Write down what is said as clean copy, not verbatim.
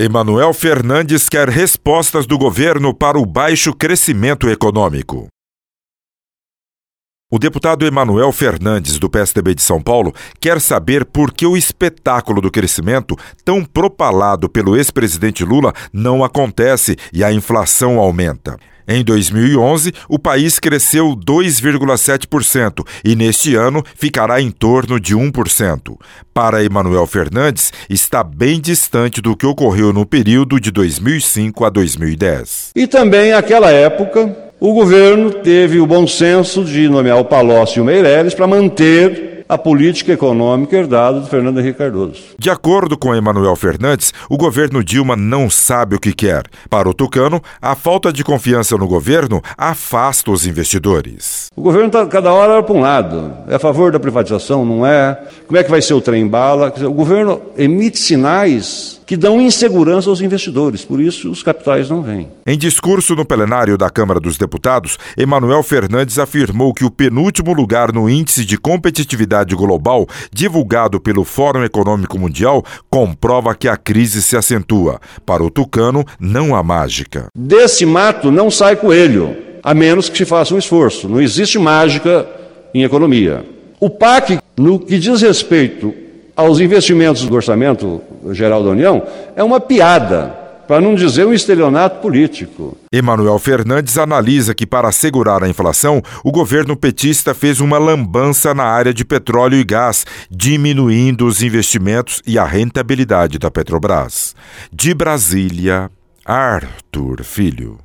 Emanuel Fernandes quer respostas do governo para o baixo crescimento econômico. O deputado Emanuel Fernandes, do PSDB de São Paulo, quer saber por que o espetáculo do crescimento, tão propalado pelo ex-presidente Lula, não acontece e a inflação aumenta. Em 2011, o país cresceu 2,7% e neste ano ficará em torno de 1%. Para Emanuel Fernandes, está bem distante do que ocorreu no período de 2005 a 2010. E também, naquela época, o governo teve o bom senso de nomear o Palocci e o Meirelles para manter a política econômica herdada do Fernando Henrique Cardoso. De acordo com Emanuel Fernandes, o governo Dilma não sabe o que quer. Para o tucano, a falta de confiança no governo afasta os investidores. O governo está cada hora para um lado. É a favor da privatização, não é? Como é que vai ser o trem-bala? O governo emite sinais que dão insegurança aos investidores, por isso os capitais não vêm. Em discurso no plenário da Câmara dos Deputados, Emanuel Fernandes afirmou que o penúltimo lugar no Índice de Competitividade Global, divulgado pelo Fórum Econômico Mundial, comprova que a crise se acentua. Para o tucano, não há mágica. Desse mato não sai coelho, a menos que se faça um esforço. Não existe mágica em economia. O PAC, no que diz respeito aos investimentos do Orçamento Geral da União, é uma piada, para não dizer um estelionato político. Emanuel Fernandes analisa que, para segurar a inflação, o governo petista fez uma lambança na área de petróleo e gás, diminuindo os investimentos e a rentabilidade da Petrobras. De Brasília, Arthur Filho.